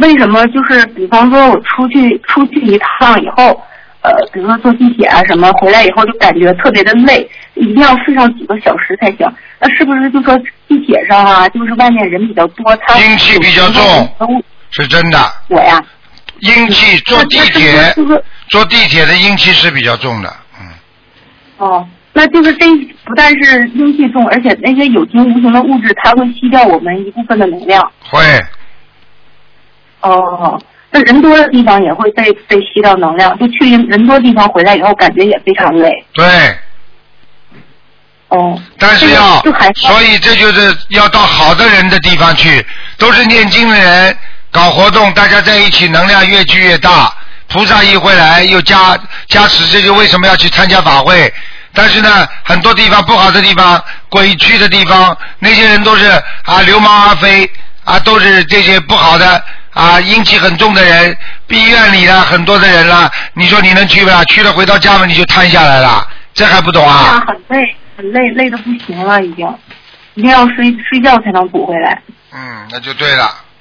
为什么就是比方说我出去一趟以后，比如说坐地铁啊什么，回来以后就感觉特别的累，一定要睡上几个小时才行。那是不是就说地铁上啊，就是外面人比较多，它阴气比较重，是真的。 我呀， 阴气坐地铁的阴气是比较重的， 哦，那就是这不但是阴气重，而且那些有形无形的物质，它会吸掉我们一部分的能量。 会。 哦，那人多的地方也会被吸到能量，就去人多地方回来以后，感觉也非常累。 对。 哦。 但是所以这就是要到好的人的地方去，都是念经的人搞活动，大家在一起能量越聚越大。菩萨一回来又加持，这就为什么要去参加法会。但是呢，很多地方不好的地方、鬼区的地方，那些人都是流氓阿飞都是这些不好的阴气很重的人，医院里的很多的人了，你说你能去不啦？去了回到家门你就瘫下来了，这还不懂啊？ 很累，累得不行了，已经，一定要睡觉才能补回来。 那就对了。